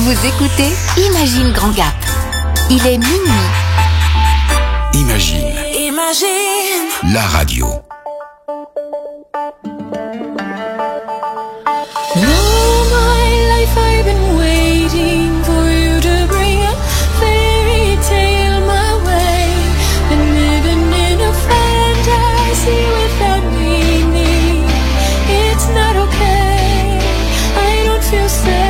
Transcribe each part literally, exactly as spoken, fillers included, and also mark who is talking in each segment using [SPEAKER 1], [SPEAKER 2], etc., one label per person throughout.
[SPEAKER 1] Vous écoutez Imagine Grand Gap. Il est minuit.
[SPEAKER 2] Imagine.
[SPEAKER 3] Imagine.
[SPEAKER 2] La radio.
[SPEAKER 3] All my life I've been waiting for you to bring a fairy tale my way. Been living in a fantasy without meaning. It's not okay. I don't feel safe.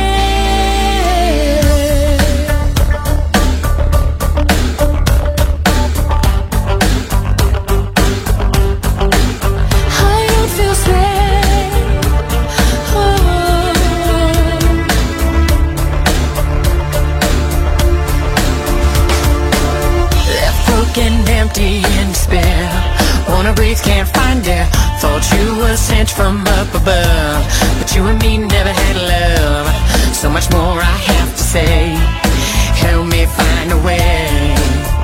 [SPEAKER 4] Empty and despair. Wanna breathe, can't find air. Thought you were sent from up above, but you and me never had love. So much more I have to say. Help me find a way.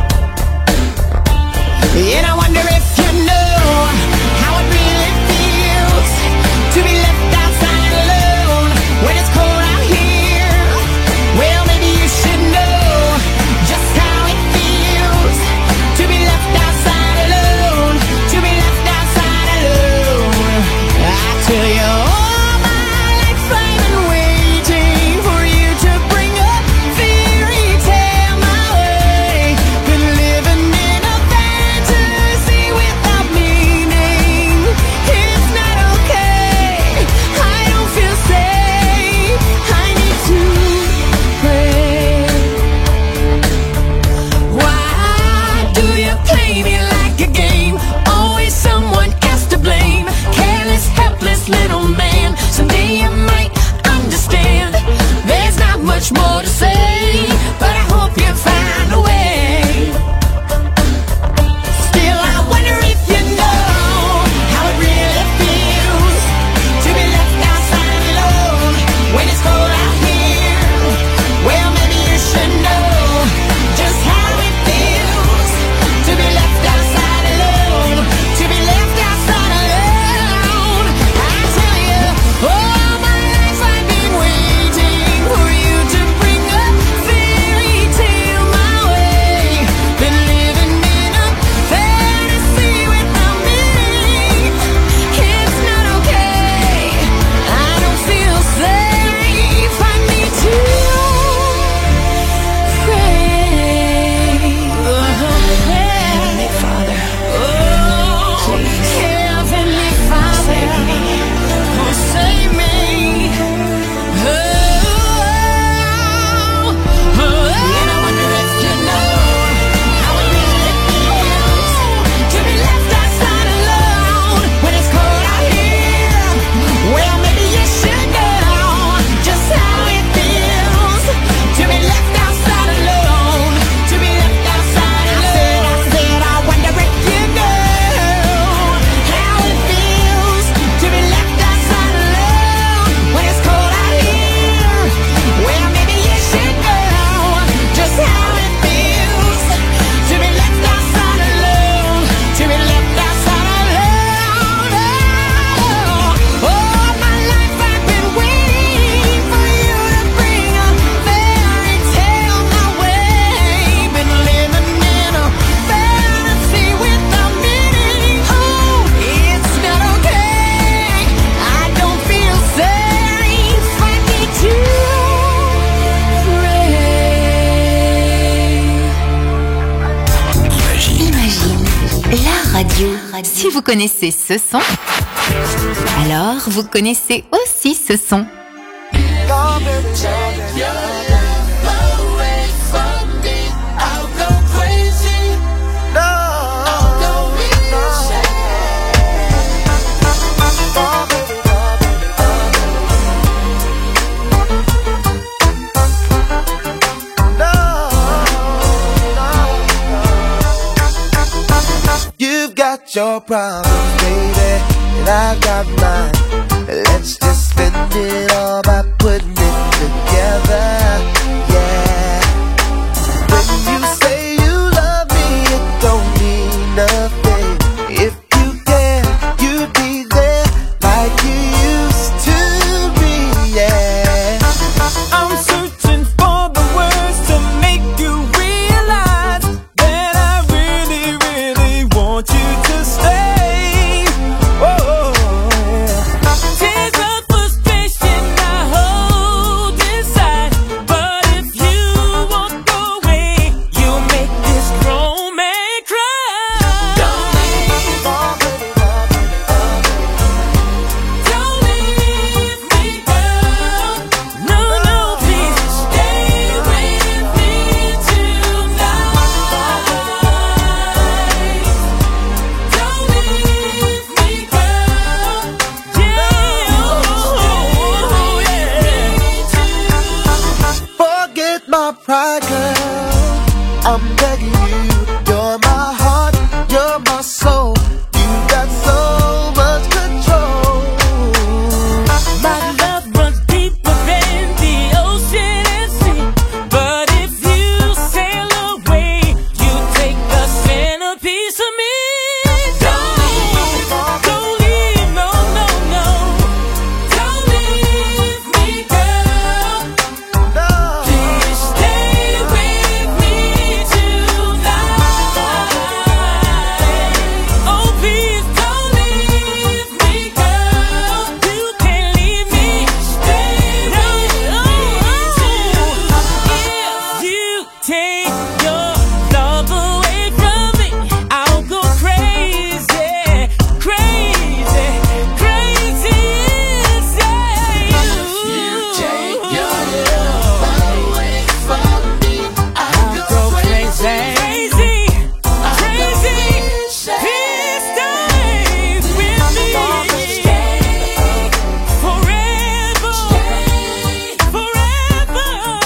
[SPEAKER 4] And I wonder if you know how it really feels to be left outside alone when it's cold out here. Well, maybe you should know just how it feels to be left outside alone, to be left outside alone. I tell you, all my life I've been waiting for you to bring a fairy tale my way. Been living in a fantasy without meaning. It's not okay. I don't feel safe. I need to pray. Why do you play me like a game? Always someone else to blame. Careless, helpless little man. Someday you might understand. There's not much more to say, but I hope you find a way. Still, I wonder if you know how it really feels to be left outside alone when it's cold out here. Well, maybe you should know just how it feels to be left outside alone, to be left outside alone. I tell you, all my life I've been waiting for you to bring a fairy tale my way. Been living in a fantasy without meaning. It's not okay. I don't feel safe. I need to pray. Heavenly Father, oh, Heavenly Father, oh, save me. Oh, oh, and I wonder if you know how it really feels to be left outside alone when it's cold out here. Well, maybe you should know just how it feels to be left outside alone, to be left outside alone. I said, I wonder if you know how it feels to be left outside alone when it's cold out here. Well, maybe you should know just how it feels to be left outside alone, to be left outside alone. Oh, all my life I've been waiting for you to bring a fairy tale my way. Been living in a fantasy without meaning. Oh, it's not okay. I don't feel safe. I need to pray.
[SPEAKER 1] Imagine, la radio. Si vous connaissez ce son, alors vous connaissez aussi ce son.
[SPEAKER 5] You've got your problems, baby, and I've got mine. Let's just spend it all by putting it together, yeah. When you say you love me, it don't mean nothing. If you care, you'd be there like you used to be, yeah. I'm certain my pride, girl. I'm begging you. You're my heart, you're my soul. You got so much control.
[SPEAKER 4] My love runs deeper than the ocean and sea. But if you sail away, you take the centerpiece of me. Don't leave, don't leave, no, no, no. Don't leave me, girl.
[SPEAKER 5] No.
[SPEAKER 4] Please stay with me tonight. Oh, please don't leave me, girl. You can't leave me. Stay with me tonight. If you take your love away from me, I'll go crazy, crazy, crazy inside you. You take your love away from me, I'll go crazy, crazy, crazy. Please stay with me forever, forever.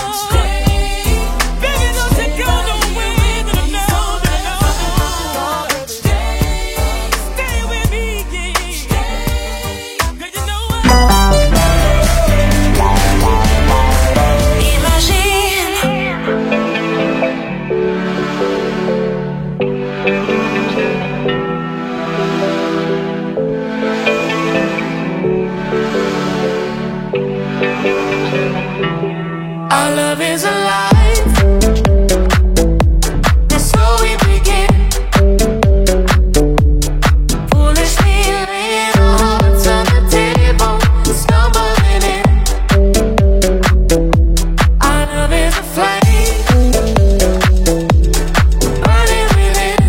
[SPEAKER 4] Baby, don't you go nowhere, no, no, no, no. Stay with me, yeah. 'Cause you know what? Our love is alive. That's so we begin. Foolishly laying our hearts on the table, stumbling in. Our love is a flame, burning within.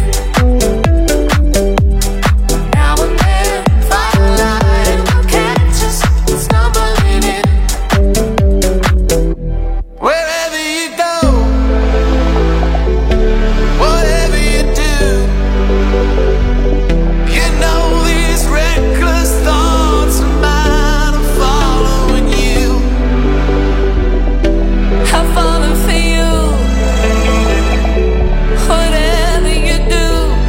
[SPEAKER 4] Now and then, firelight will catch us stumbling in.
[SPEAKER 5] Wherever you go, whatever you do, you know these reckless thoughts of mine are following you.
[SPEAKER 4] I'm falling for you. Whatever you do,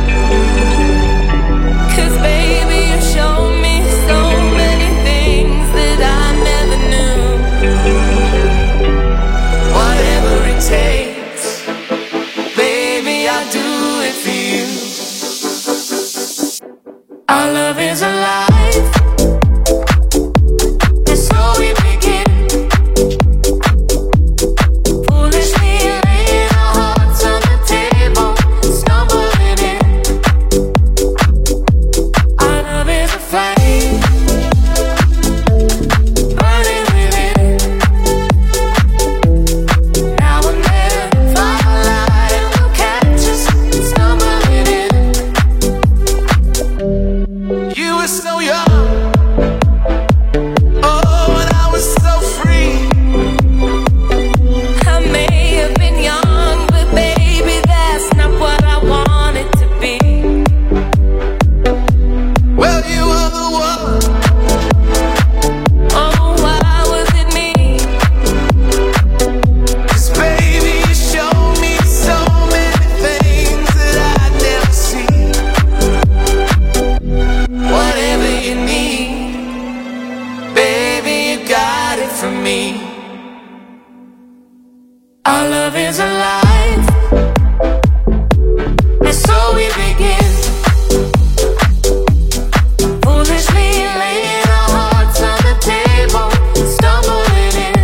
[SPEAKER 4] 'cause baby you show me so many things that I never knew.
[SPEAKER 5] Whatever it takes, baby, I'll do it for you.
[SPEAKER 4] Our love is alive. And so we begin. Foolishly laying our hearts on the table, stumbling in. Our love is a flame, burning within. Now and then, firelight will catch us stumbling in.
[SPEAKER 5] You were so young, oh, and I was so free.
[SPEAKER 4] I may have been young, but baby, that's not what I wanted to be.
[SPEAKER 5] Well, you were the one.
[SPEAKER 4] Oh, why was it me?
[SPEAKER 5] 'Cause baby, you showed me so many things that I'd never seen. Whatever you need, baby, you got it from me.
[SPEAKER 4] Our love is alive. And so we begin. Foolishly laying our hearts on the table, stumbling in.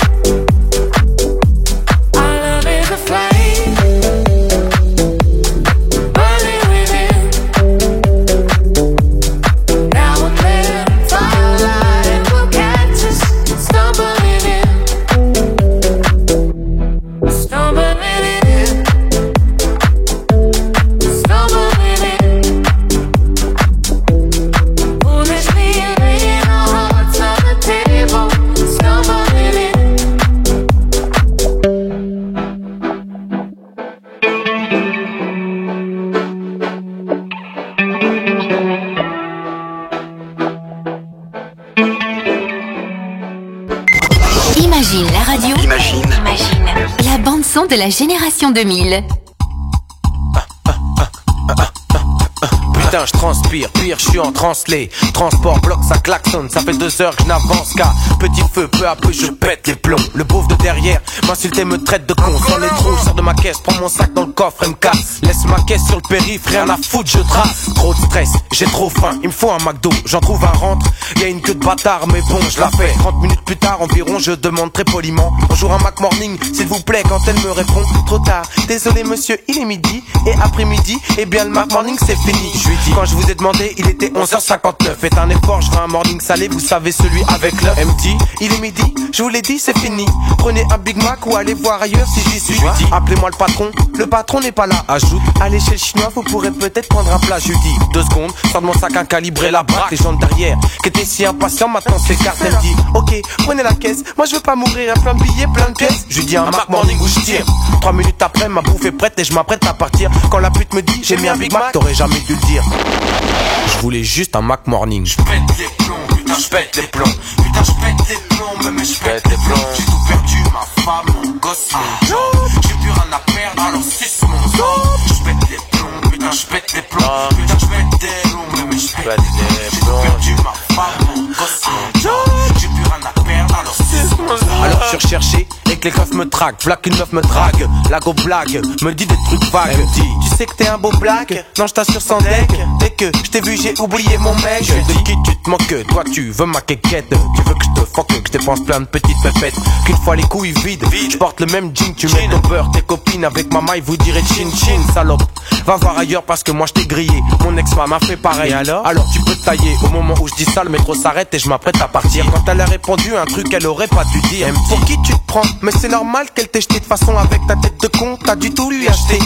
[SPEAKER 4] Our love is a flame, burning within. Now and then, firelight will catch us stumbling in, stumbling
[SPEAKER 1] Imagine la radio.
[SPEAKER 2] Imagine.
[SPEAKER 1] Imagine la bande-son de la génération deux mille.
[SPEAKER 6] Putain, je transpire, pire, je suis en translé. Transport, bloc, ça klaxonne, ça fait deux heures que je n'avance qu'à petit feu, peu à peu je pète les plombs. Le beauf de derrière m'insulte et me traite de con. Sans les trous, je sors de ma caisse, prends mon sac dans le coffre et me casse. Laisse ma caisse sur le périph', rien à foutre, je trace. Trop de stress, j'ai trop faim, il me faut un McDo. J'en trouve un rentre, y'a une queue de bâtard, mais bon, je la fais. Trente minutes plus tard environ, je demande très poliment: bonjour un Mac Morning, s'il vous plaît. Quand elle me répond: trop tard, désolé monsieur, il est midi. Et après-midi, eh bien le Mac Morning c'est fini. Je lui dis: quand je vous ai demandé, il était onze heures cinquante-neuf. Faites un effort, je veux un morning salé, vous savez, celui avec l'œuf. Elle me dit: il est midi, je vous l'ai dit, c'est fini. Prenez un Big Mac ou allez voir ailleurs si j'y suis. Je lui dis: appelez-moi le patron, le patron n'est pas là. Ajoute: allez chez le chinois, vous pourrez peut-être prendre un plat. Je lui dis: deux secondes, sors de mon sac un calibré, la braque. Les gens derrière, qui étaient si impatients, maintenant s'écartent. Elle me dit: ok, prenez la caisse, moi je veux pas mourir, à plein de billets, plein de pièces. Je lui dis: un Mac Morning où je tire. Trois minutes après, ma bouffe est prête et je m'apprête à partir. Quand la pute me dit: j'ai mis un Big Mac, t'aurais jamais dû le dire. Je voulais juste un Mac Morning. Je pète les plombs, putain je pète les plombs. Putain je pète les plombs, mais je pète les plombs. J'ai tout perdu, ma femme, mon gosse, mon job. J'ai plus rien à perdre, alors suce mon job. Je pète les plombs, putain je pète les plombs. Putain je pète les plombs, mais je pète les plombs. J'ai tout perdu, ma femme, mon gosse, mon job. J'ai plus rien à perdre, alors suce mon job. Alors je suis recherché et que les keufs me traquent. V'là qu'une meuf me drague, la go blague, me dit des trucs vagues. Elle me dit: tu sais que t'es un beau blague? Non je t'assure sans deck. Dès que je t'ai vu j'ai oublié mon mec. Je de qui tu te moques? Toi tu veux ma quéquette. Tu veux que je te fuck, que je dépense plein de petites pépettes. Qu'une fois les couilles vides, je porte le même jean. Tu mets ton beurre, tes copines avec ma maille vous direz chin chin. Salope, va voir ailleurs parce que moi je t'ai grillé. Mon ex-femme a fait pareil. Et alors? Alors tu peux te tailler. Au moment où je dis ça, le métro s'arrête et je m'apprête à partir. Quand elle a répondu un truc qu'elle aurait pas dû dire. Pour qui tu te prends? Mais c'est normal qu'elle t'ait jeté de façon avec ta tête de con. T'as du tout lui acheter.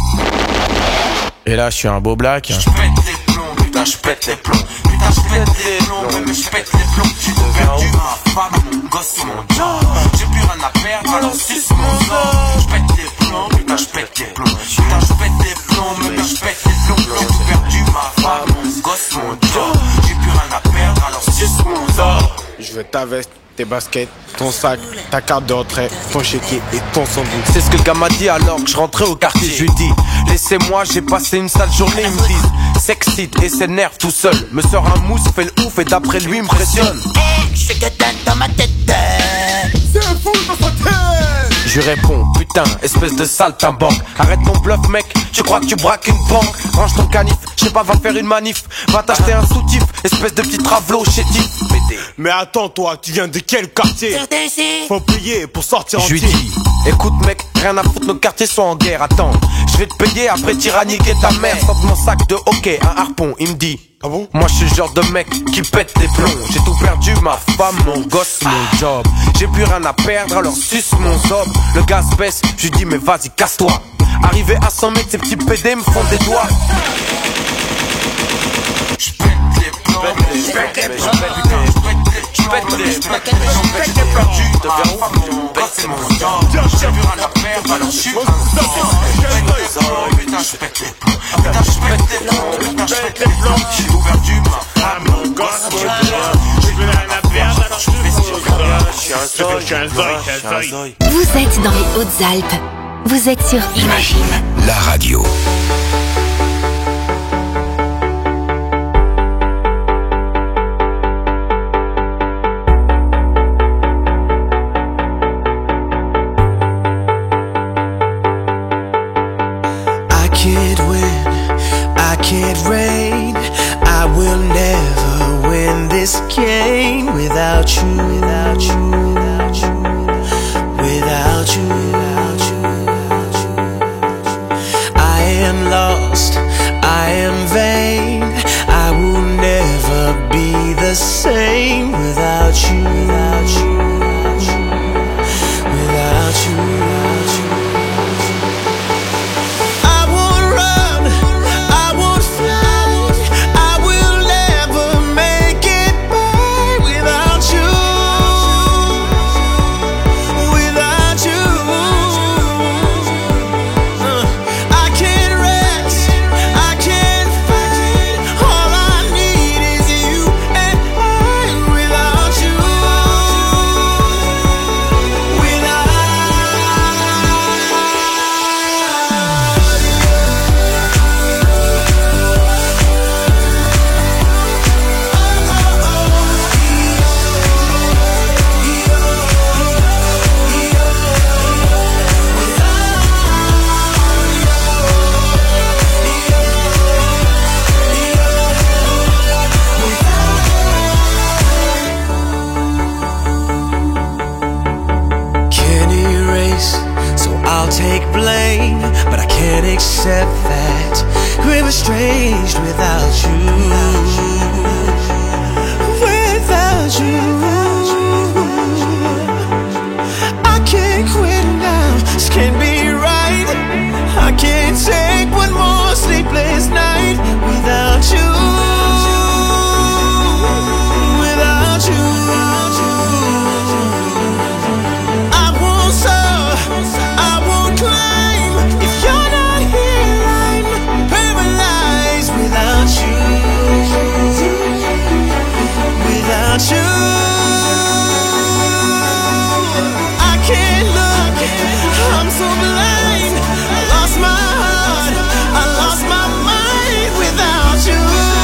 [SPEAKER 6] Et là je suis un beau black. Je pète les plombs, putain je pète les plombs. Putain je pète les plombs, mais je pète les plombs. J'ai tout perdu, ma femme, mon gosse, mon job. J'ai plus rien à perdre, alors suce mon job. Je pète les plombs, putain je pète les plombs. Putain je pète les plombs, mais je pète les plombs. J'ai tout perdu, ma femme, mon gosse, mon job. J'ai plus rien à perdre, alors suce mon job.
[SPEAKER 7] Je veux ta veste, tes baskets, ton sac, ta carte de retrait, ton chéquier et ton sandwich.
[SPEAKER 6] C'est ce que le gars m'a dit alors que je rentrais au quartier. Je lui dis: laissez-moi, j'ai passé une sale journée. Ils me disent: s'excite et s'énerve tout seul. Me sort un mousse, fait le ouf et d'après lui impressionne.
[SPEAKER 4] Je fais que dalle dans ma tête.
[SPEAKER 7] C'est fou dans sa tête.
[SPEAKER 6] Je lui réponds: putain, espèce de saltimbanque. Arrête ton bluff mec, tu crois que tu braques une banque? Range ton canif, je sais pas, va faire une manif. Va t'acheter un soutif, espèce de petit travelo chétif.
[SPEAKER 7] Mais attends toi, tu viens de quel quartier? Faut payer pour sortir
[SPEAKER 6] Je lui
[SPEAKER 7] entier.
[SPEAKER 6] dis: écoute mec, rien à foutre, nos quartiers sont en guerre. Attends, je vais te payer après t'iras niquer ta mère. Sors de mon sac de hockey, un harpon, il me dit:
[SPEAKER 7] ah bon?
[SPEAKER 6] moi je suis le genre de mec qui pète des plombs. J'ai tout perdu, ma femme, mon gosse, mon job. J'ai plus rien à perdre, alors suce mon zob. Le gaz baisse, je lui dis: mais vas-y casse-toi. Arrivé à cent mètres, ces petits pédés me font des doigts. Je pète les plombs, je pète les plombs, je pète les plombs, je pète les plombs. Tu deviens ouf, mon gosse, mon job. J'ai plus rien à perdre, alors je suis un zob. Je pète les plombs, putain je pète les plombs. Putain je pète les plombs, putain je pète les plombs. J'ai tout perdu, ma femme, mon gosse, mon job. J'ai plus rien à perdre, alors je fais sur rien. Je suis un zoy, je suis un zoy, je suis un zoy.
[SPEAKER 1] Vous êtes dans les Hautes-Alpes. Vous êtes sur Imagine.
[SPEAKER 2] La radio.
[SPEAKER 5] Can't reign. I will never win this game without you, without you, without you, without you, without you, without you. I am lost. take blame, but I can't accept that we're estranged without you. Without you, I can't quit now. This can't be right. I can't take one more sleepless night without you. Without you, I won't soar, I won't climb. If you're not here, I'm paralyzed without you. Without you, I can't look, I'm so blind. I lost my heart, I lost my mind without you.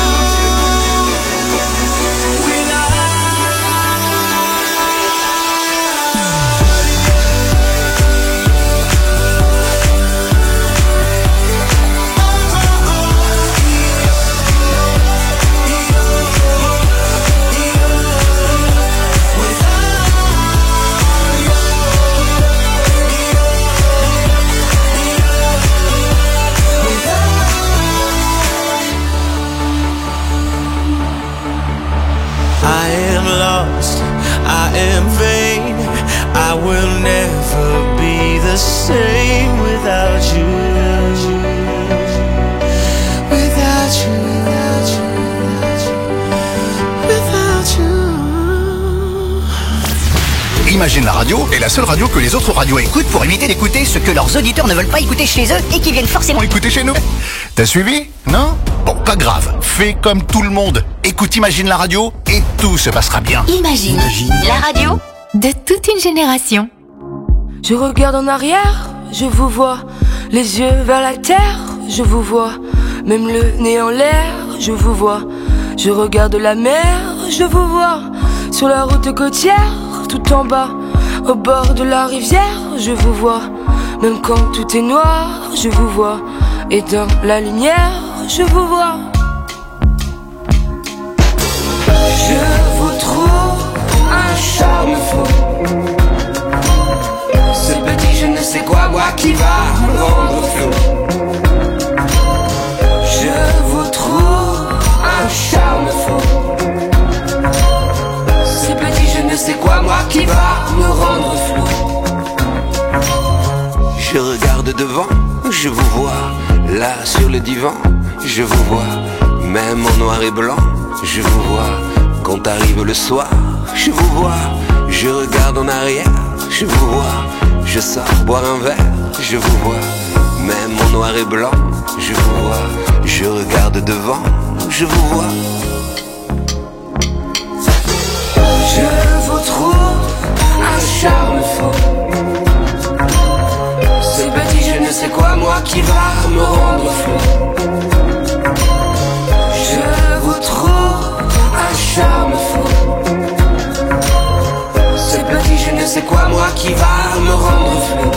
[SPEAKER 5] I am lost, I am vain. I will never be the same without you. Without you, without you, without you, without you.
[SPEAKER 8] Imagine la radio est la seule radio que les autres radios écoutent pour éviter d'écouter ce que leurs auditeurs ne veulent pas écouter chez eux et qui viennent forcément
[SPEAKER 2] Écoutez chez nous.
[SPEAKER 8] T'as suivi? Non? Bon, pas grave. Fais comme tout le monde. Écoute Imagine la radio et tout se passera bien.
[SPEAKER 1] Imagine, la radio de toute une génération.
[SPEAKER 9] Je regarde en arrière, je vous vois. Les yeux vers la terre, je vous vois. Même le nez en l'air, je vous vois. Je regarde la mer, je vous vois. Sur la route côtière, tout en bas. Au bord de la rivière, je vous vois. Même quand tout est noir, je vous vois. Et dans la lumière, je vous vois. Je vous trouve un charme fou. Ce petit je ne sais quoi, moi qui va me rendre flou. Je vous trouve un charme fou. Ce petit je ne sais quoi, moi qui va me rendre flou.
[SPEAKER 10] Je regarde devant, je vous vois. Là sur le divan, je vous vois. Même en noir et blanc, je vous vois. Quand arrive le soir, je vous vois. Je regarde en arrière, je vous vois. Je sors boire un verre, je vous vois. Même en noir et blanc, je vous vois. Je regarde devant, je vous vois.
[SPEAKER 9] Je vous trouve un charme fou. Ce petit je ne sais quoi, moi qui va me rendre fou. Je vous trouve un charme fou. Ce petit je ne sais quoi, moi qui va me rendre fou.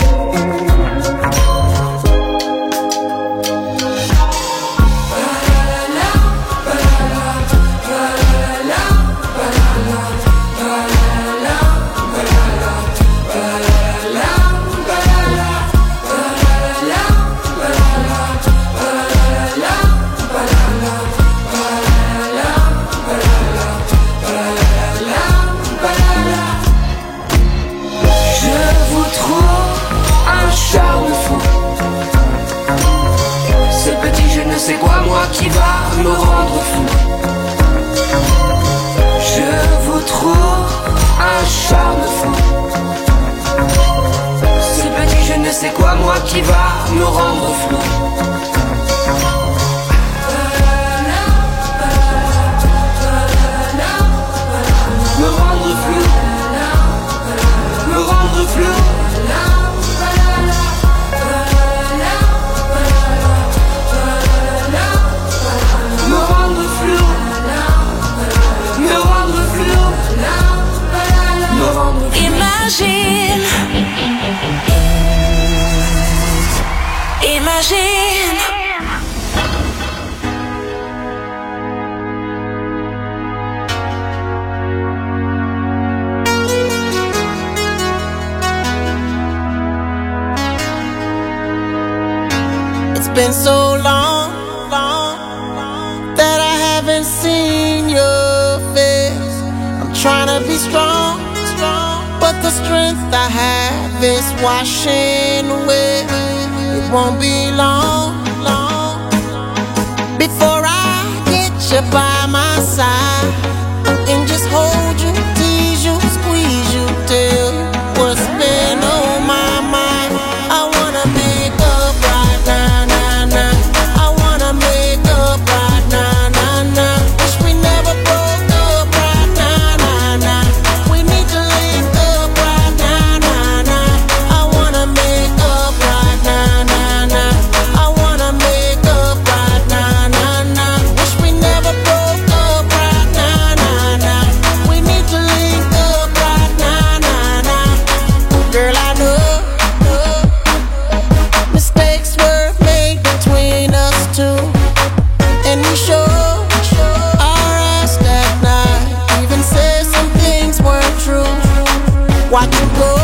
[SPEAKER 9] C'est quoi moi qui va me rendre fou? Je vous trouve un charme fou. Ce petit je ne sais quoi moi qui va me rendre flou. Me rendre flou. Me rendre flou.
[SPEAKER 3] Imagine, imagine.
[SPEAKER 11] been so long, long that I haven't seen your face. I'm trying to be strong, strong, but the strength I have is washing away. It won't be long, long before I get you by my side and just hold you, tease you, squeeze you, tell you what's been on my mind. I wanna make up right now, now, now. I wanna make up right now, now, now. Wish we never broke up right now, now, now. We need to link up right now, now, now. I wanna make up right now, now, now. I wanna make up right now, now, now. Wish we never broke up right now, now, now. We need to link up right now, now, now. Girl, I know mistakes were made between us two, and we sure our ass that night. Even said some things weren't true. Watch you go,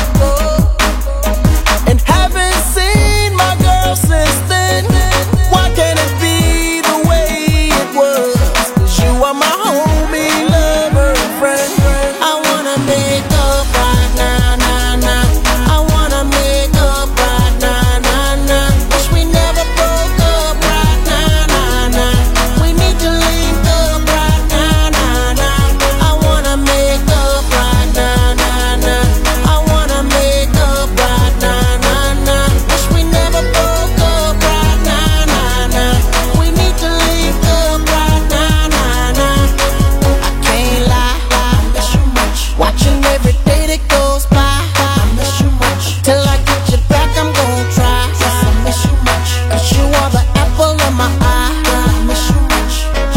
[SPEAKER 11] and haven't seen my girl since then. Why can't it be the way it was? 'Cause you are my homie, lover, and friend. I wanna make up right now, now, now. I wanna make up right now, now, now. Wish we never broke up right now, now, now. We need to link up right now, now, now. I wanna make up right now, now, now. I wanna make up right now, now, now. Wish we never broke up right now, now, now. We need to link up right now, now, now. I can't lie, I miss you much. Watching every day that goes by, I miss you much. Till I get you back, I'm gon' try. Yes, I miss you much. 'Cause you are the apple of my eye. I miss you much.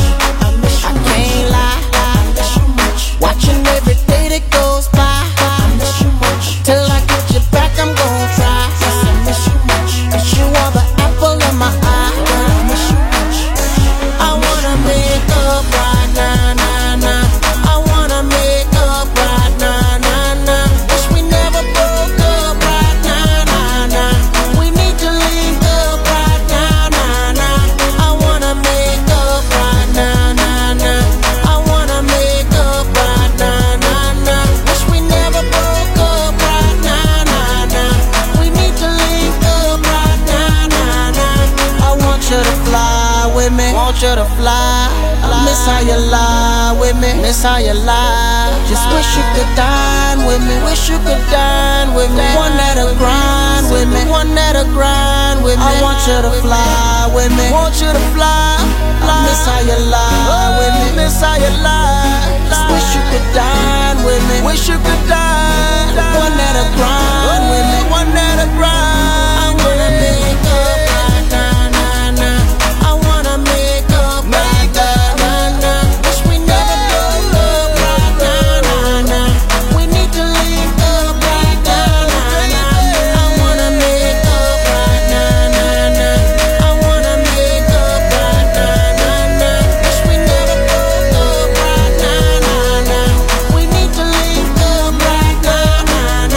[SPEAKER 11] I miss you. I can't lie, I miss you much. Watching every day that goes by, I miss you much. Till I get you back, I'm gon' try. Yes, I miss you much. 'Cause you are the apple of my eye. I miss you much. I wanna make up right now, now, now. I wanna make up right now, now, now. Wish we never broke up right now, now, now. We need to link up right now, now, now. I wanna make up right now, now, now. I wanna make up right now, now, now. Wish we never broke up right now, now, now. We need to link up right now, now, now. I want you to fly with me, want you to fly. I miss how you lie with me, miss how you lie. Just wish you could dine with me, wish you could dine with me. One that'll grind with me, one that'll grind with me. I want you to fly with me, want you to fly. I miss how you lie with me, miss how you lie. Just wish you could dine with me, wish you could dine. One that'll grind with me, one that'll grind. I wanna make up right now, now, now. I wanna make up right now, now, now. Wish we never broke up right now, now, now. We need to link up right now, now, now. I wanna make up right now, now, now. I wanna make up right now, now, now. Wish we never broke up right now, now, now. We need to link up right now, now,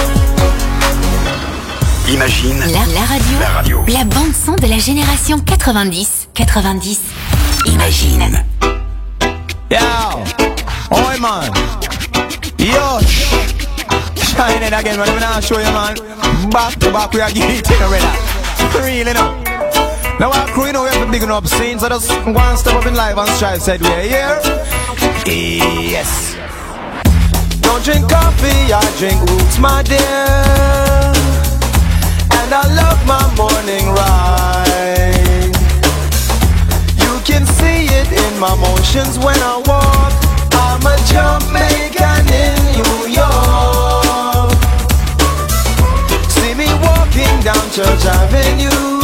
[SPEAKER 11] now.
[SPEAKER 2] Imagine
[SPEAKER 1] La, la radio,
[SPEAKER 2] la radio.
[SPEAKER 1] la bande son de la génération quatre-vingt-dix. quatre-vingt-dix.
[SPEAKER 2] Imagine.
[SPEAKER 12] Yo, oi man, yo, shine it again, man. I'm gonna show you, man. Back to back, we are getting it already. Real, you know. Now our crew, you know, we have to big up scenes, so just one step up in live and strive said we are here. Yes. Don't drink coffee, I drink roots, my dear. And I love my morning ride. You can see it in my motions when I walk. I'm a Jamaican in New York. See me walking down Church Avenue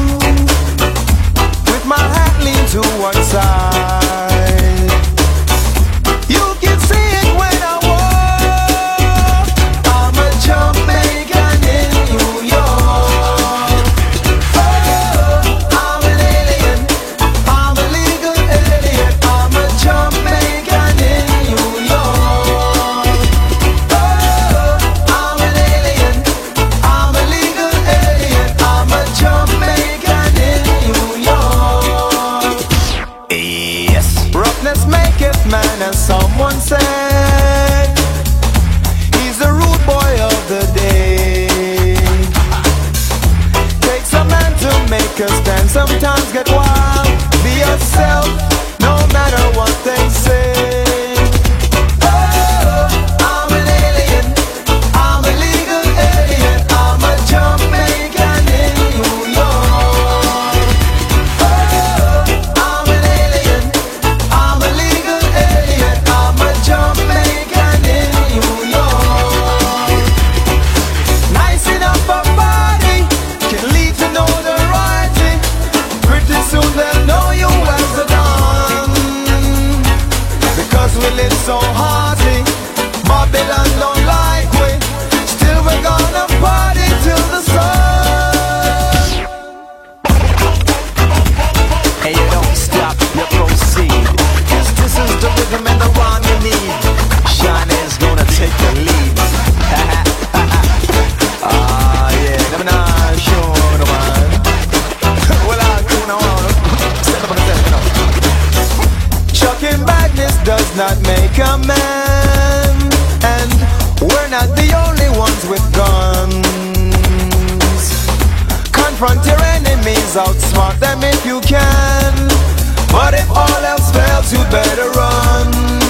[SPEAKER 12] with my hat leaned to one side. You can see it when I walk. I'm a Jamaican in New York. Oh, I'm an alien. I'm a legal alien. I'm a Jamaican in New York. Oh, I'm an alien. I'm a legal alien. I'm a man, and we're not the only ones with guns. Confront your enemies, outsmart them if you can. But if all else fails, you better run.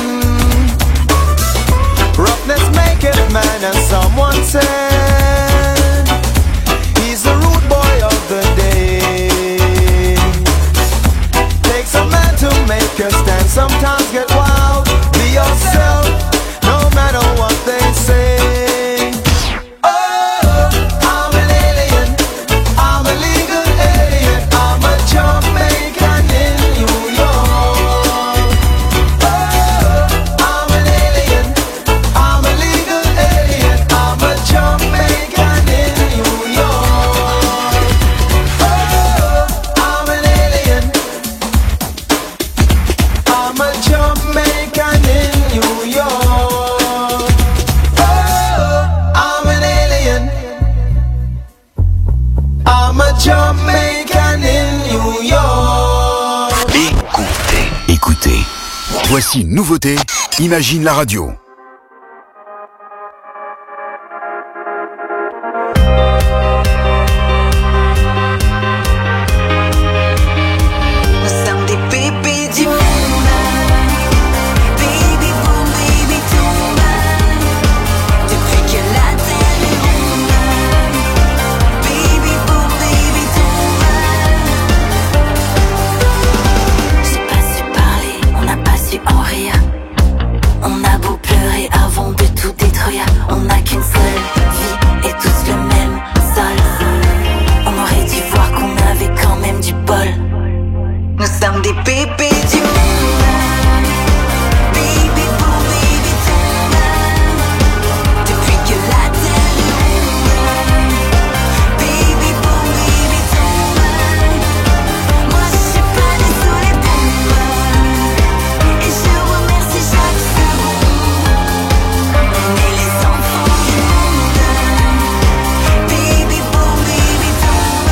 [SPEAKER 12] Roughness maketh man, and someone said he's the rude boy of the day. Takes a man to make a stand, sometimes get wild. Be yourself, no matter what they say.
[SPEAKER 2] Voici une nouveauté, Imagine la radio.
[SPEAKER 13] Nous sommes des bébés du monde. Baby boom, baby tombe. Depuis que la terre est ronde. Baby boom, baby tombe. J'ai pas su parler, on n'a pas su en rire. On a beau pleurer avant de tout détruire. On n'a qu'une seule vie et tous le même sol. On aurait dû voir qu'on avait quand même du bol. Nous sommes des bébés du monde. Baby boom, baby tombe. Depuis que la terre est ronde. Baby boom, baby tombe. Moi je suis pas née sous les bombes. Et je remercie chaque seconde. On est les enfants du monde. Baby boom, baby tombe.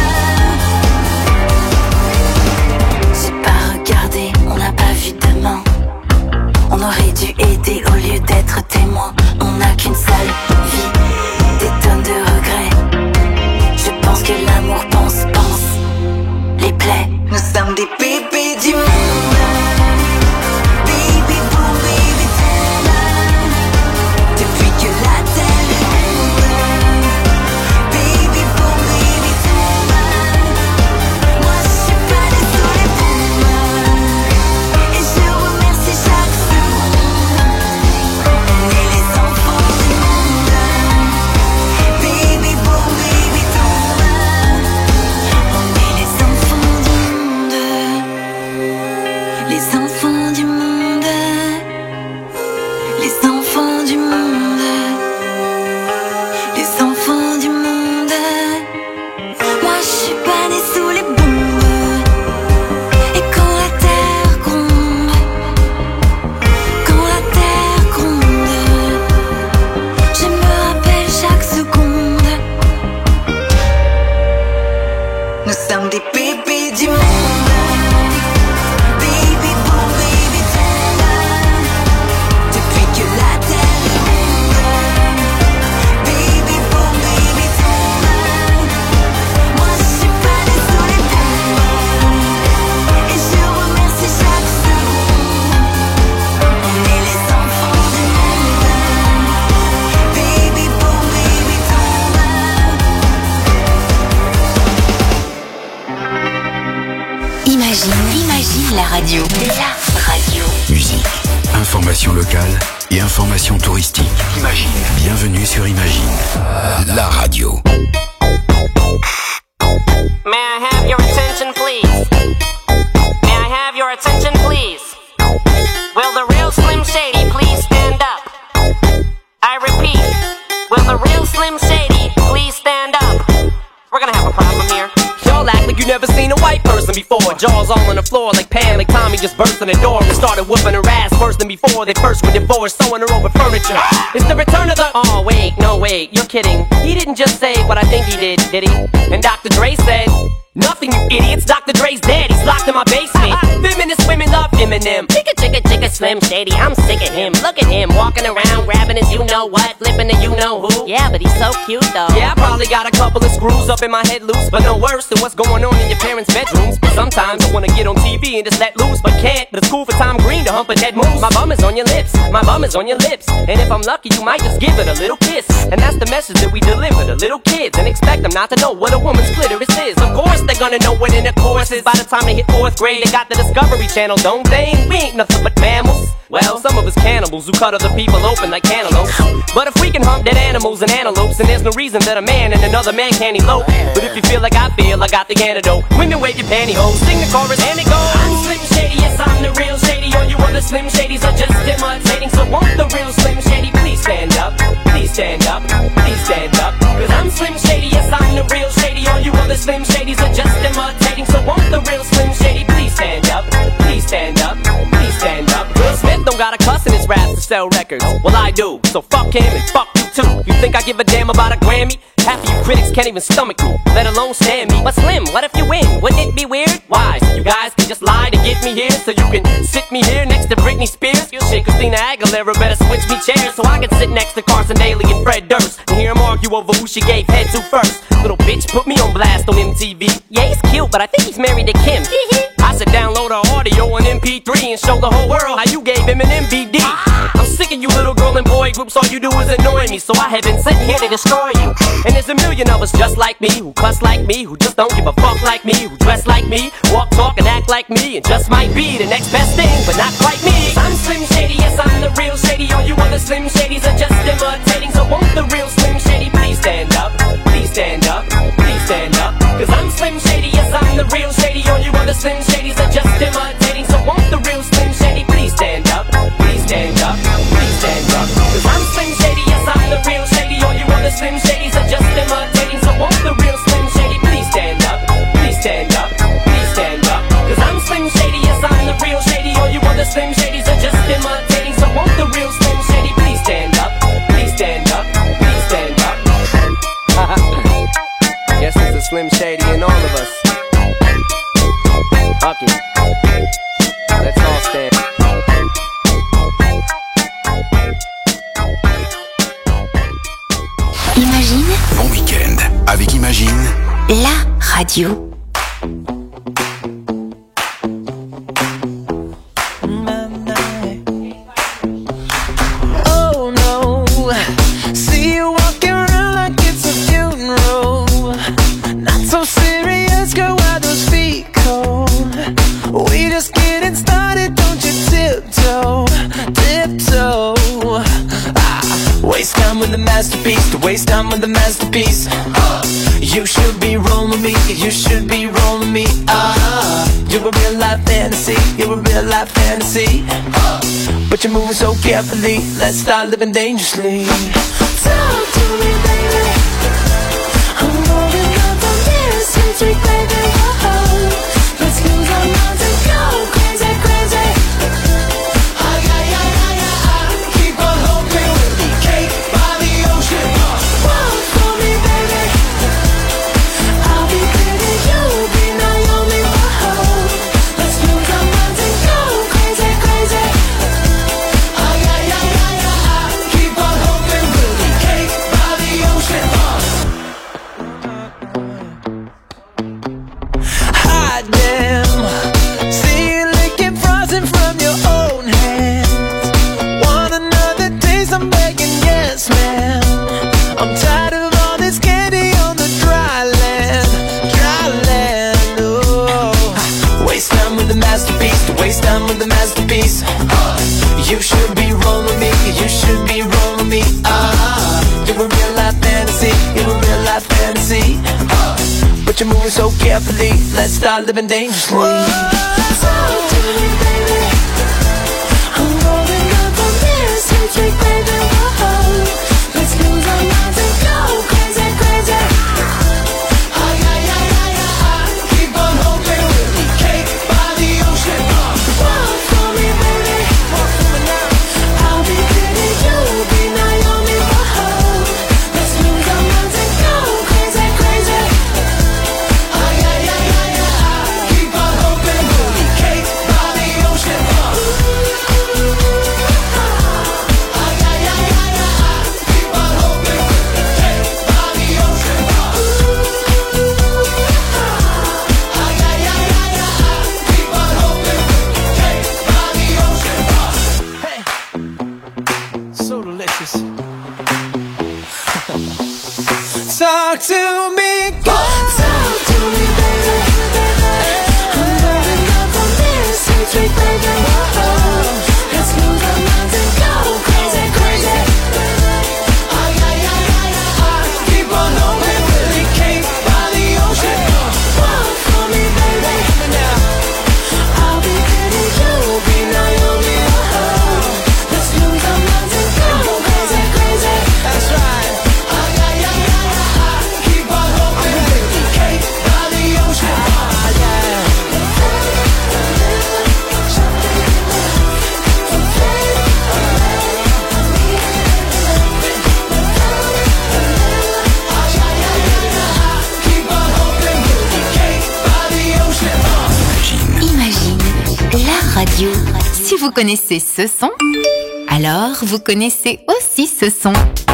[SPEAKER 13] J'ai pas regardé, on n'a pas vu demain. On aurait dû aider au lieu d'être témoin. On n'a qu'une seule vie, des tonnes de regrets. Je pense que l'amour pense, pense les plaies. Nous sommes des bébés du monde. Baby boom, baby tombe. Depuis que la terre est ronde. Baby boom, baby tombe. Moi je suis pas née sous les bombes. Et je remercie chaque seconde. On est les enfants du monde. Baby boom, baby tombe. On est les enfants du monde. Les enfants du monde. Les enfants du monde. Les enfants du monde. Moi je suis pas née sous les bombes. Et quand la terre gronde, quand la terre gronde, je me rappelle chaque seconde. Nous sommes des bébés du monde. Baby boom, baby tombe. Depuis que la terre est ronde. Baby boom, baby tombe. Moi je suis pas née sous les bombes. Et je remercie chaque seconde. On est les enfants du monde. Baby boom, baby tombe.
[SPEAKER 1] Imagine, imagine la radio. La radio.
[SPEAKER 2] Musique, information locale et information touristique. Imagine. Bienvenue sur Imagine, la radio.
[SPEAKER 14] May I have your attention, please? May I have your attention, please? Will the real Slim Shady please stand up? I repeat, will the real Slim Shady please stand up? We're gonna have a problem here.
[SPEAKER 15] Y'all act like you never seen a white person before. Jaws all on the floor like Pam, like Tommy just burst in the door and started whooping her ass worse than before. They first were divorced, sewing her over furniture. It's the return of the... Oh, wait, no, wait, you're kidding. He didn't just say what I think he did, did he? And Doctor Dre said... Nothing, you idiots. Doctor Dre's dead. He's locked in my basement. Feminist women love Eminem. Pick a chick
[SPEAKER 14] Chicka chicka Slim Shady, I'm sick of him. Look at him walking around grabbing his you know what, flipping the you know who. Yeah, but he's so cute though.
[SPEAKER 15] Yeah, I probably got a couple of screws up in my head loose, but no worse than what's going on in your parents' bedrooms. Sometimes I wanna get on T V and just let loose, but can't. But it's cool for Tom Green to hump a dead moose. My bum is on your lips, my bum is on your lips, and if I'm lucky, you might just give it a little kiss. And that's the message that we deliver to little kids, and expect them not to know what a woman's clitoris is. Of course they're gonna know what intercourse is. By the time they hit fourth grade, they got the Discovery Channel, don't they? We ain't nothing but mammals. Well, some of us cannibals who cut other people open like cantaloupes. But if we can hump dead animals and antelopes, then there's no reason that a man and another man can't elope. But if you feel like I feel, I got the antidote. Women wave your pantyhose, sing the chorus, and it goes. I'm Slim Shady, yes I'm the real Shady. All you other Slim Shadys are just imitating. So won't the real Slim Shady please stand up? Please stand up, please stand up. Cause I'm Slim Shady, yes I'm the real Shady. All you other Slim Shadys are just imitating. So won't the real Slim Shady please stand up? Please stand up, please stand up. Will Smith don't got a cuss in his raps to sell records. Well I do, so fuck him and fuck you too. You think I give a damn about a Grammy? Half of you critics can't even stomach me, let alone stand me. But Slim, what if you win? Wouldn't it be weird? Why? So you guys can just lie to get me here, so you can sit me here next to Britney Spears? Shit, Christina Aguilera better switch me chairs so I can sit next to Carson Daly and Fred Durst and hear them argue over who she gave head to first. Little bitch put me on blast on M T V. Yeah, he's cute, but I think he's married to Kim. I should download her audio on M P three and show the whole world how you gave him an M V D. I'm sick of you little girl and boy groups, all you do is annoy me, so I have been sitting here to destroy you. And there's a million of us just like me, who cuss like me, who just don't give a fuck like me, who dress like me, walk, talk, and act like me, and just might be the next best thing, but not quite me. I'm Slim Shady, yes I'm the real Shady. All you other Slim Shadys are just imitating. So won't the real Slim Shady please stand up? Please stand up, please stand up. Cause I'm Slim Shady, yes I'm the real Shady. All you other Slim Shadys are just imitating. So won't the real Slim Shady please stand up? Please stand up, please stand up. Cause I'm Slim Shady, yes I'm the real Shady. All you other Slim Shadys are just imitating. So won't the real Slim Shady please stand up? Please stand up, please stand up. Cause I'm Slim Shady, yes I'm the real Shady. All you other Slim Shadys are just imitating. So won't the real Slim Shady please stand up? Please stand up, please stand up. Guess there's a Slim Shady in all of us. Fuck it. Let's all stand.
[SPEAKER 1] Imagine.
[SPEAKER 2] Bon week-end avec Imagine.
[SPEAKER 1] La radio.
[SPEAKER 11] Oh no, see you walking around like it's a funeral. Not so serious, girl, why those feet cold? We just getting started, don't you tiptoe, tiptoe. Ah, waste time with the masterpiece, to waste time with the masterpiece. Uh, you should be rolling me, you should be rolling me. Ah, you're a real life fantasy, you're a real life fantasy. Uh, but you're moving so carefully, let's start living dangerously. Talk to me, baby. I'm rolling up on this sweet, sweet baby. Whoa, let's lose our minds and go crazy, crazy. Ay, ay, ay, ay, ay, ay. Keep on hoping we'll be cake by the ocean. Walk for me, baby. I'll be pretty, you'll be Naomi. Whoa, let's lose our minds and go crazy, crazy. Ay, ay, ay, ay, ay, ay. Keep on hoping we'll be cake by the ocean. Hot damn, see you licking frozen from your own hands. Want another taste? I'm begging, yes, man. I'm tired of all this candy on the dry land, dry land. Oh, waste time with the masterpiece, to waste time with the masterpiece. Uh, you should be rolling me, you should be rolling me. Ah, you're a real life fantasy, you're a real life fantasy. Uh, but you're moving so carefully, let's start living dangerously. Talk to me, baby. I'm rolling up on this sweet, sweet baby. Whoa, let's lose our minds and go crazy, crazy. Ay, ay, ay, ay, ay, ay. Keep on hoping we'll be cake by the ocean. Walk for me, baby. Walk for me now. I'll be pretty, you'll be Naomi. Whoa, let's lose our minds and go crazy, crazy. Ay, ay, ay, ay, ay, ay. Keep on hoping we'll be cake by the ocean.
[SPEAKER 4] talk to me, go talk to me, baby. I'm burning up on this sweet, sweet baby. Whoa, let's lose our minds and go crazy, crazy. Ay, ay, ay, ay, ay, keep on open with the cape by the ocean. Walk for me, baby. I'll be Betty, you'll be Naomi. Whoa, let's lose our minds and go crazy, crazy. That's right. Ay, ay, ay, ay, ay, keep on open with the cape by the ocean. Ah, yeah.
[SPEAKER 1] Imagine, la radio. Si vous connaissez ce son, alors vous connaissez aussi ce son.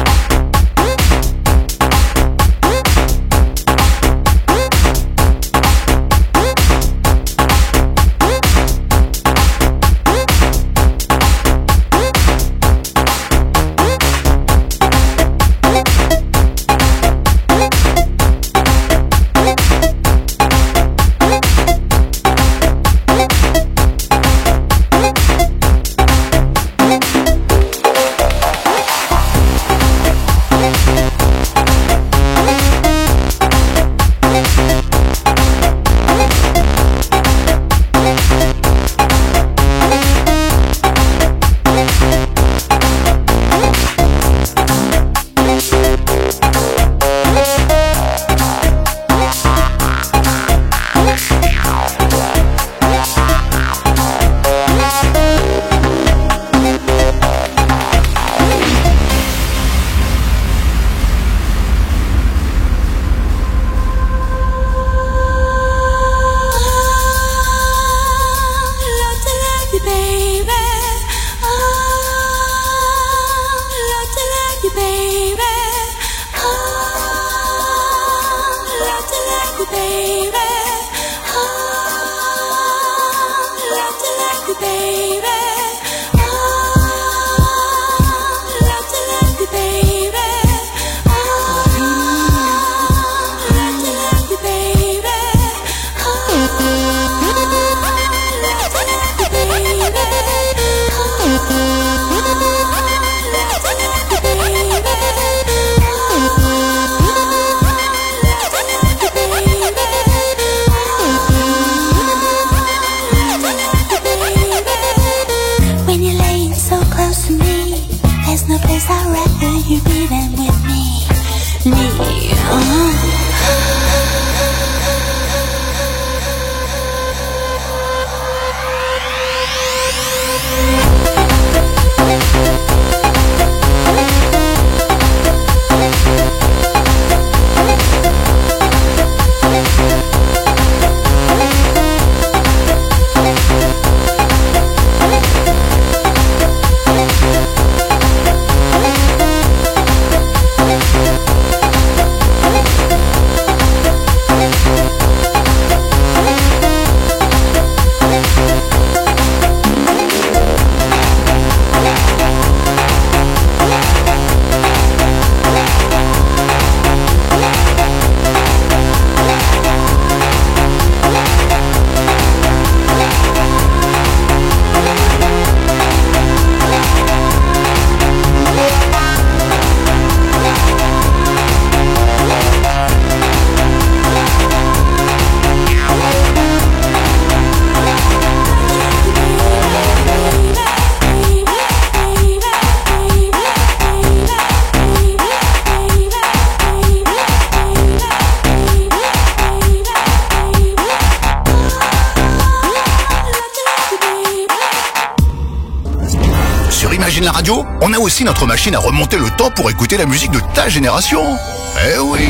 [SPEAKER 8] La radio, on a aussi notre machine à remonter le temps pour écouter la musique de ta génération. Eh oui.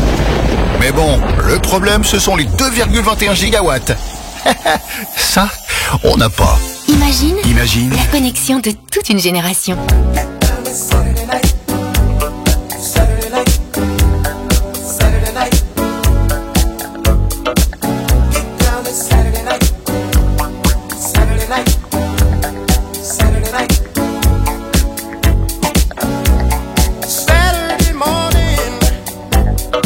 [SPEAKER 8] Mais bon, le problème, ce sont les deux virgule vingt et un gigawatts. Ça, on n'a pas.
[SPEAKER 1] Imagine,
[SPEAKER 8] Imagine
[SPEAKER 1] la connexion de toute une génération.
[SPEAKER 11] Saturday morning,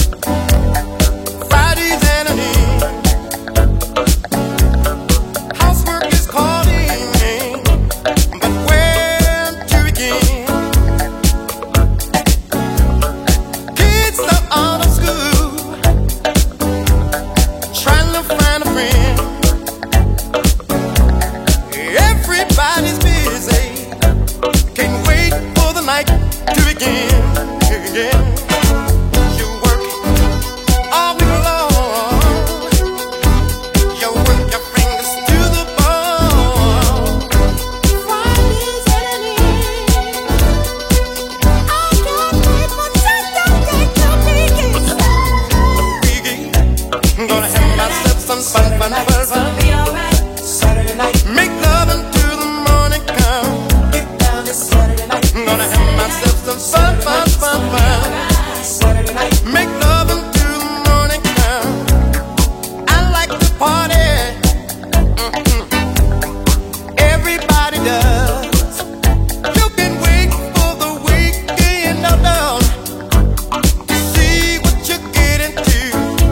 [SPEAKER 11] fun, fun, fun. Be alright. Saturday night. Make love until the morning come. Get down this Saturday night. I'm gonna have myself some fun, fun, fun, fun. Saturday night. Make love until the morning come. I like to party. Mm-hmm. Everybody does. You can wait for the weekend, no, no, to see what you get into.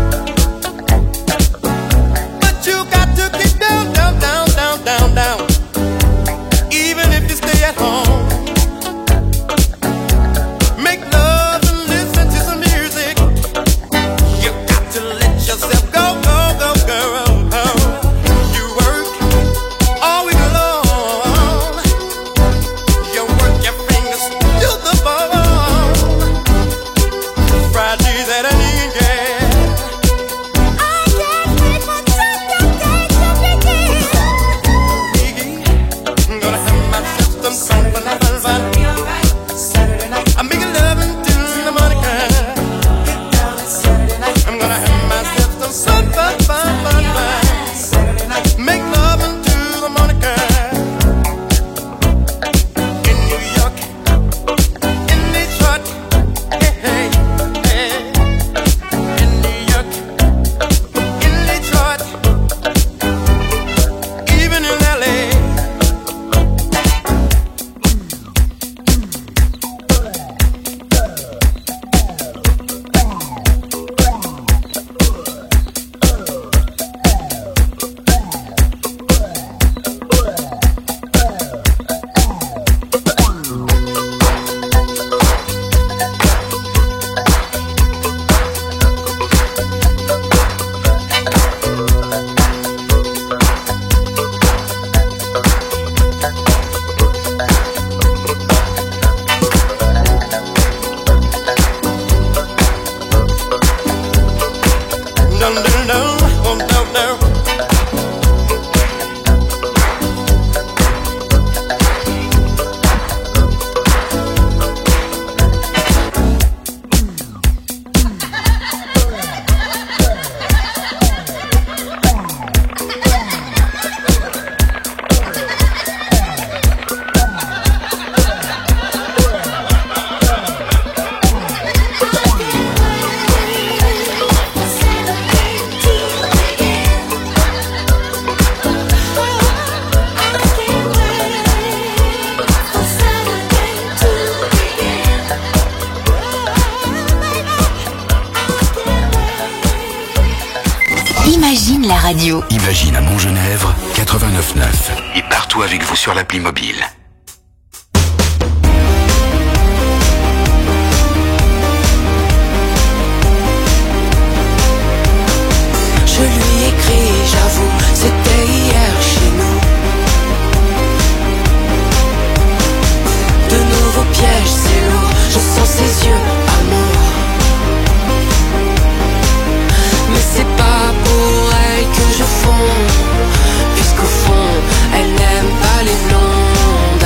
[SPEAKER 11] But you got to get down, down, down, down, down, down. Even if you stay at home. Make love and listen to some music. You got to let yourself go, go, go, girl. You work all week long. You work your fingers to the bone. Friday, Saturday, yeah. I can't wait for Saturday to begin. I'm gonna have myself some fun, fun, fun, fun. Saturday night. I'm making love until the morning comes. I'm gonna have myself some fun, fun, fun, fun, fun. Make love until the morning comes. In New York, in Detroit, hey, hey, hey. In New York, in Detroit, even in L A. No, no, no, oh, no, no.
[SPEAKER 1] Imagine la radio.
[SPEAKER 2] Imagine à Montgenèvre, quatre-vingt-neuf neuf. Et partout avec vous sur l'appli mobile.
[SPEAKER 9] Je lui écris, j'avoue, c'était hier chez nous. De nouveaux pièges, c'est lourd, je sens ses yeux, amour. Mais c'est pas pour elle que je fonds, puisqu'au fond, elle n'aime pas les blonds.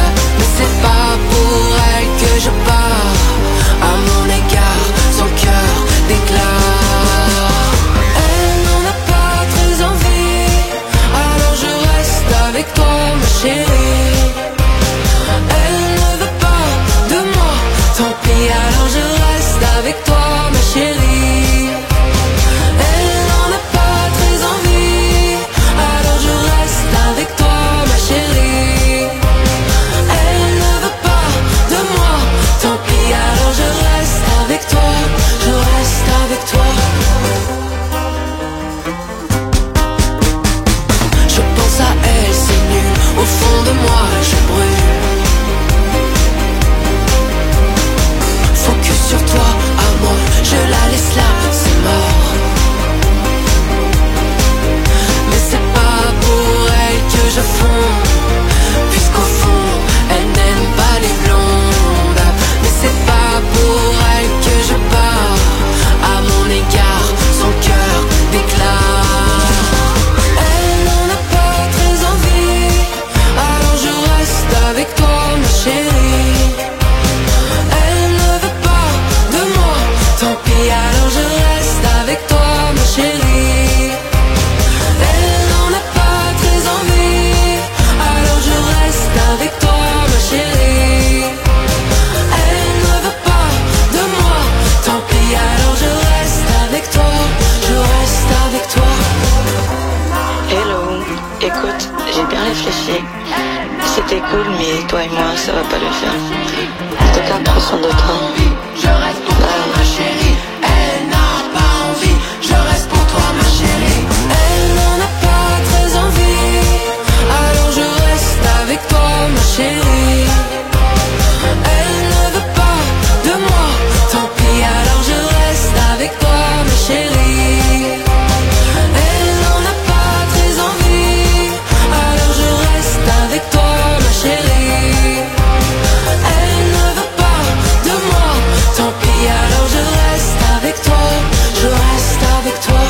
[SPEAKER 16] t'es cool, mais toi et moi, ça va pas le faire. En tout cas, prends soin de toi.
[SPEAKER 4] Je reste pour toi, ma chérie. Elle n'a pas envie. Je reste pour toi, ma chérie.
[SPEAKER 3] Elle n'en a pas très envie, alors je reste avec toi, ma chérie. Elle ne veut pas de moi, tant pis, alors je reste avec toi, ma chérie. Elle n'en a pas très envie, alors je reste avec toi, ma chérie. Elle ne veut pas de moi, tant pis, alors je reste avec toi, je reste avec toi.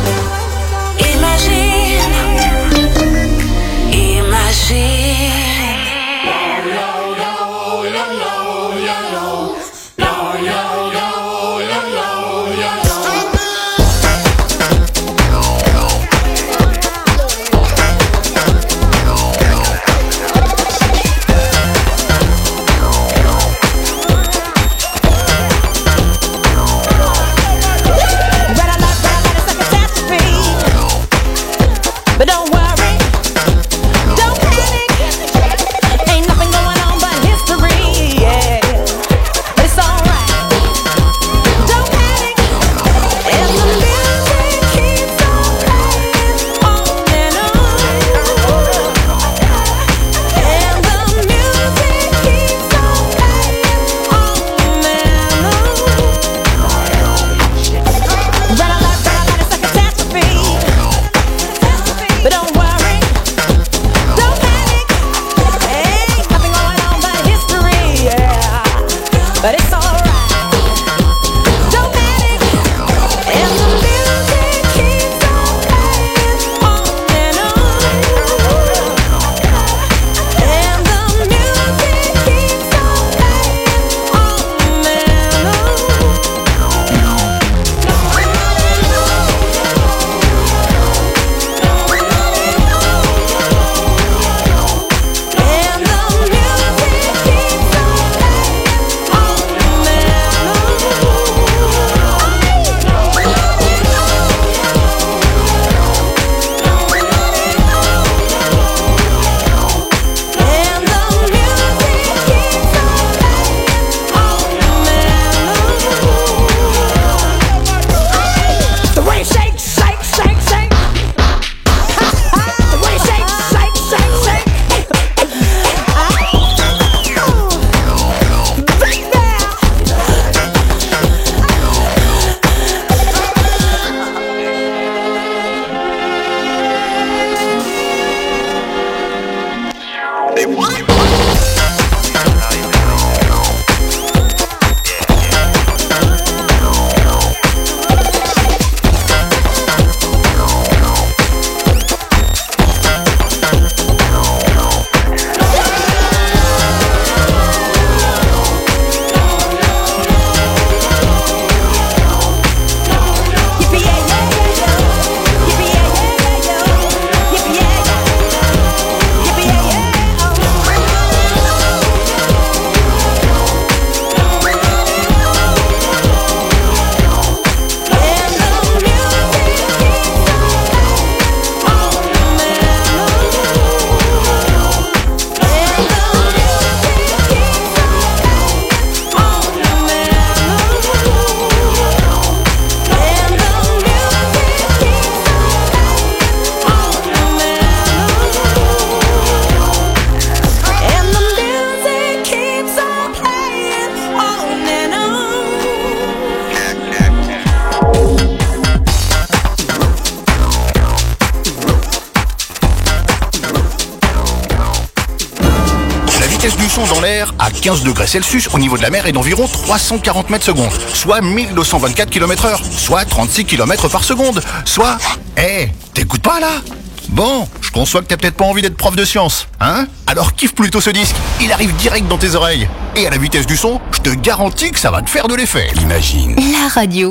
[SPEAKER 3] Imagine, imagine.
[SPEAKER 4] But don't worry, don't panic. Ain't nothing going on but history, yeah. But it's alright. Don't panic. And the music keeps on playing on and on. And the music keeps on playing on and on. Red alert, red alert, it's a catastrophe. But don't worry, don't panic. Ain't nothing going on but history, yeah. But it's alright. Don't panic. And the music keeps on playing on and on. And the music keeps on playing on and on. And the music keeps on playing on and the music keeps on. The way you shake, shake, shake, shake. The way you shake, shake, shake, shake. And the music keeps on playing on and
[SPEAKER 8] La vitesse du son dans l'air à quinze degrés Celsius au niveau de la mer est d'environ trois cent quarante mètres secondes, soit mille deux cent vingt-quatre kilomètres heure, soit trente-six kilomètres par seconde, soit... Eh, t'écoutes pas là? Bon, je conçois que t'as peut-être pas envie d'être prof de science, hein? Alors kiffe plutôt ce disque, il arrive direct dans tes oreilles. Et à la vitesse du son, je te garantis que ça va te faire de l'effet.
[SPEAKER 2] Imagine.
[SPEAKER 1] La radio.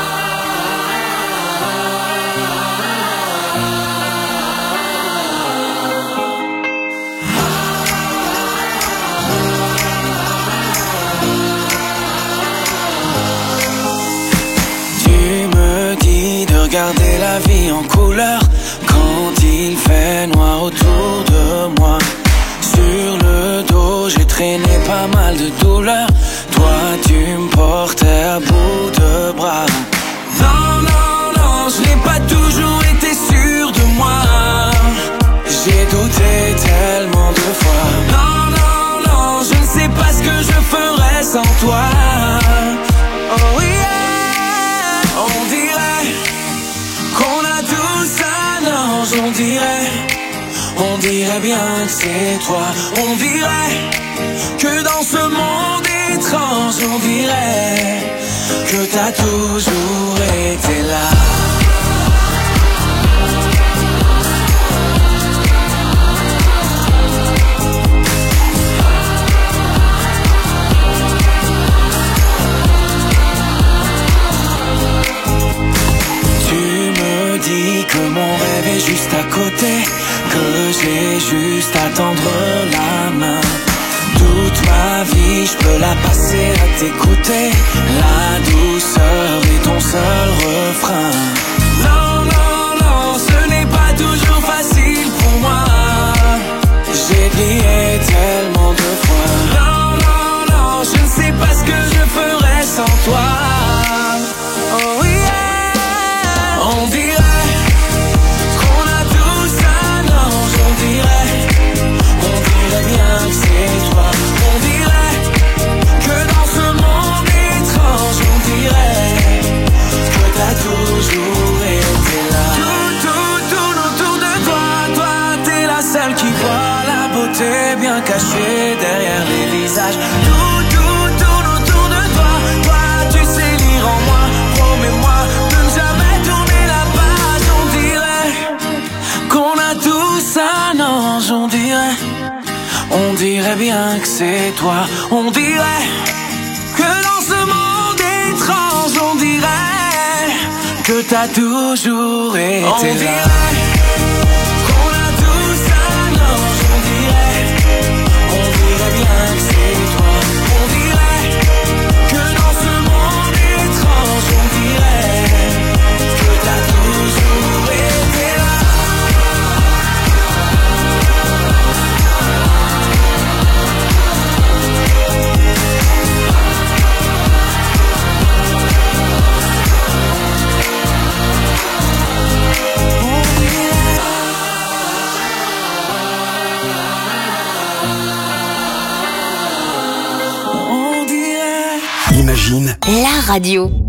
[SPEAKER 17] regarder la vie en couleur quand il fait noir autour de moi. Sur sur le dos, j'ai traîné pas mal de douleurs. Toi tu me portais à bout de bras. Non, non, non, je n'ai pas toujours été sûr de moi. J'ai douté tellement de fois. Non, non, non, je ne sais pas ce que je ferais sans toi. Oh yeah, on dirait qu'on a tous un ange, on dirait. On dirait bien que c'est toi. On dirait que dans ce monde étrange, on dirait que t'as toujours été là. Dis que mon rêve est juste à côté, que j'ai juste à tendre la main. Toute ma vie, je peux la passer à t'écouter. La douceur est ton seul refrain. Non, non, non, ce n'est pas toujours facile pour moi. J'ai prié tellement de fois. Non, non, non, je ne sais pas ce que je ferais sans toi. Oh yeah, on dirait bien que c'est toi. On dirait que dans ce monde étrange, on dirait que t'as toujours été là. Tout, tout, tout autour de toi, toi t'es la seule qui voit la beauté bien cachée derrière les visages. Tout, tout, tout autour de toi, toi tu sais lire en moi. Promets-moi de ne jamais tourner la page. On dirait qu'on a tous un ange, on dirait. On dirait bien que c'est toi. On dirait que dans ce monde étrange, on dirait que t'as toujours été là. On dirait qu'on a tous un ange. On dirait, on dirait bien que c'est toi. On dirait que dans ce monde étrange, on dirait que t'as toujours été là.
[SPEAKER 2] Imagine
[SPEAKER 1] la radio.